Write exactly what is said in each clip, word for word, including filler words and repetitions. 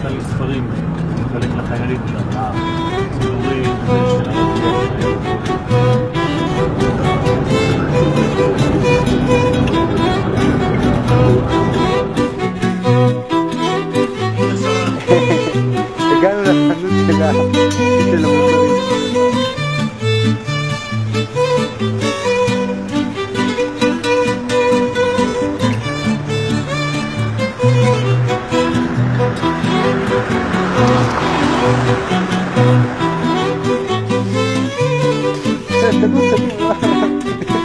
נתן לי ספרים, חלק לחיילים שם, סידורים, זה של הרב. הגענו לחנות של המוצרים. קדום, קדום.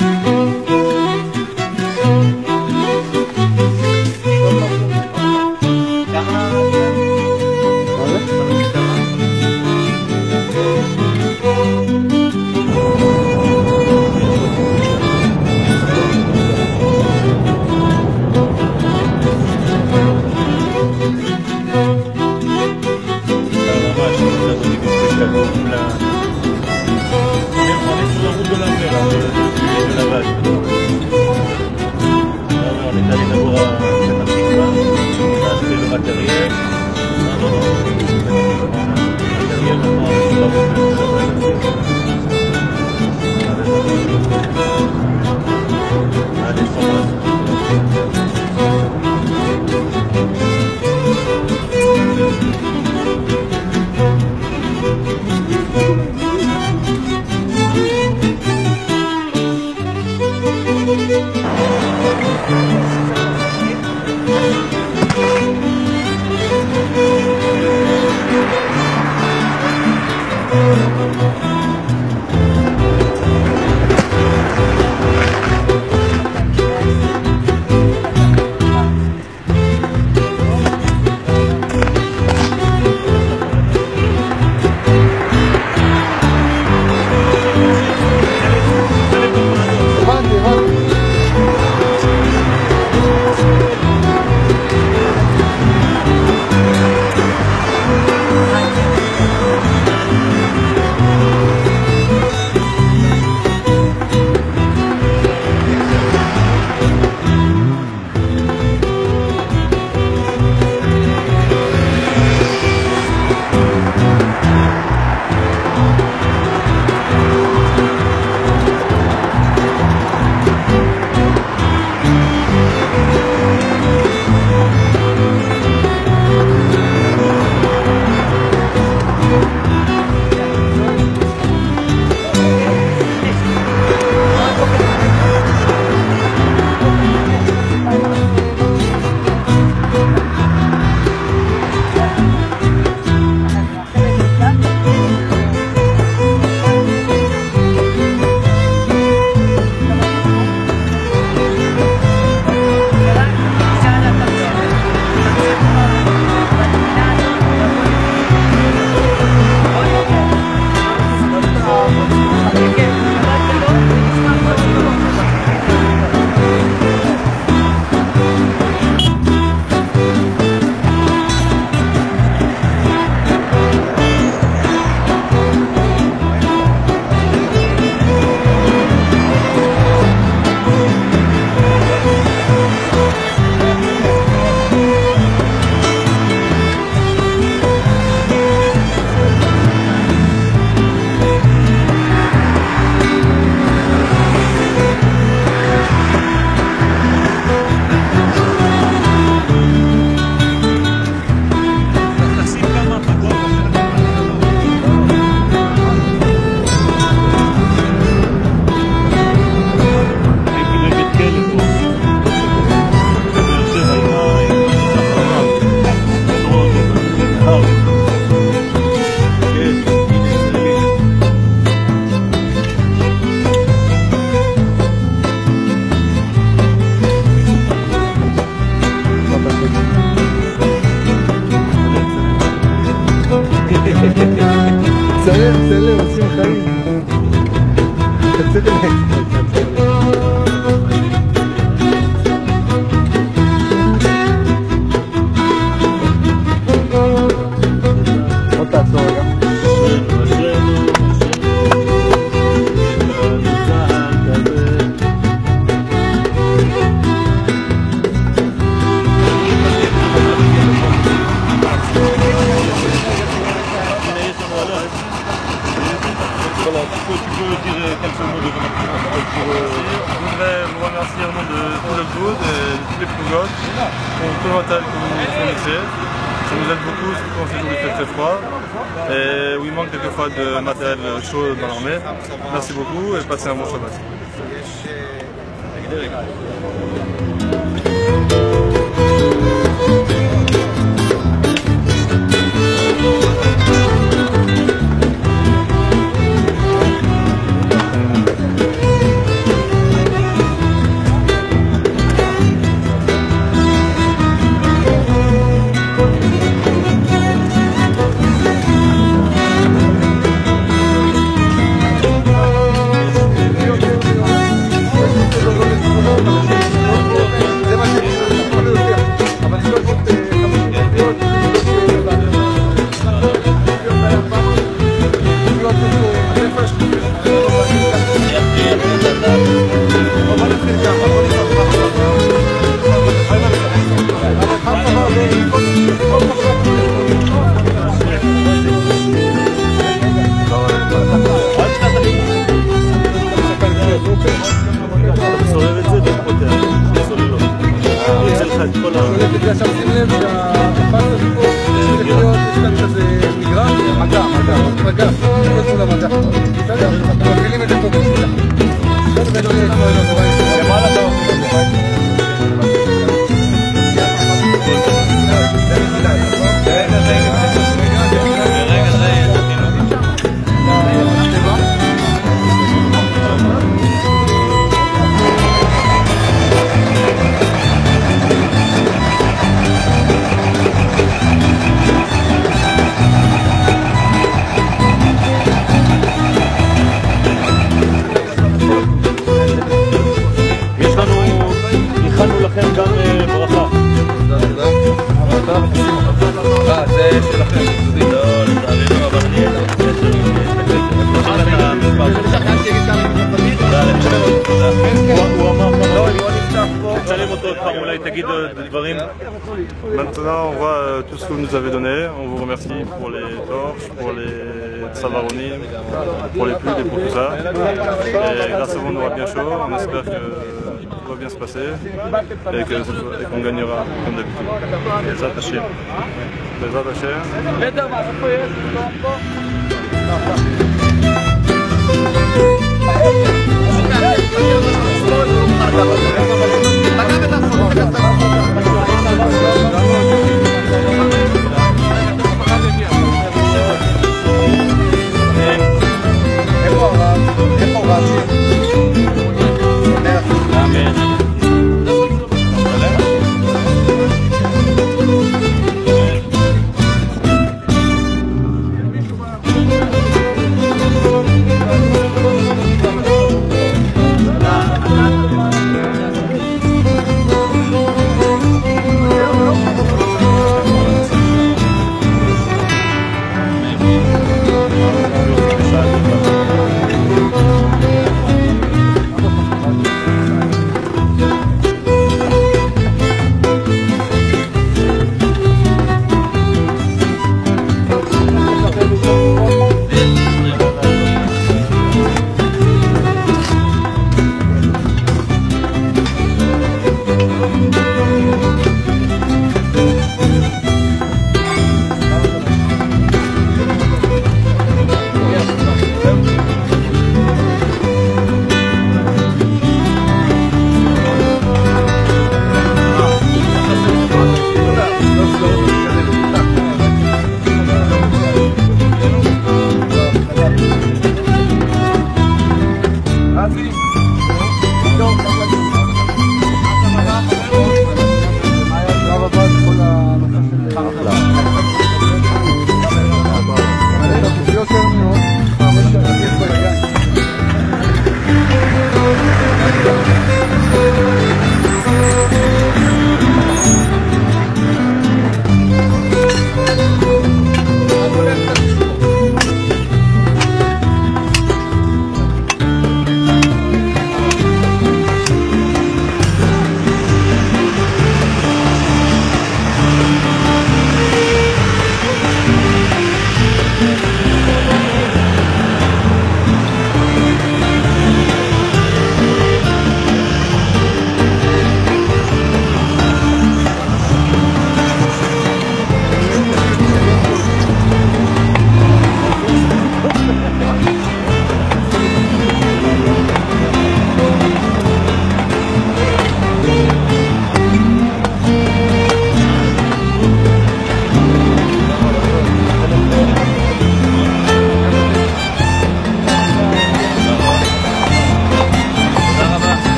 צלם, צלם, עושים חיים. צלם. עוד תעצור רגע. Voilà, tu peux, tu peux dire quelques mots de remerciement pour... Euh... Je voudrais vous remercier au nom de tout le food et de tous les plougotes pour tout le matériel que vous nous fournissez. Ça nous aide beaucoup, surtout en ces jours il fait très froid et où il manque quelquefois de matériel chaud dans l'armée. Merci beaucoup et passez un bon Shabbat. שים לב שהפס הזה פה צריך להיות, יש כאן כזה מגרש, מגע, מגע, מגע, יש מול המגע. בסדר? אנחנו מפעילים את זה פה בשבילה. למעלה אתה Maintenant, on voit euh, tout ce que vous nous avez donné. On vous remercie pour les torches, pour les savaronim, pour les pluies et pour tout ça. Et grâce à vous, on aura bien chaud. On espère que tout va bien se passer et que- et qu'on gagnera comme d'habitude. Bezat Hashem. Bezat Hashem.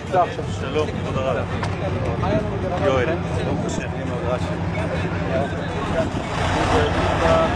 מבצע עכשיו. שלום, תודה רבה. יואל. ברוך השם.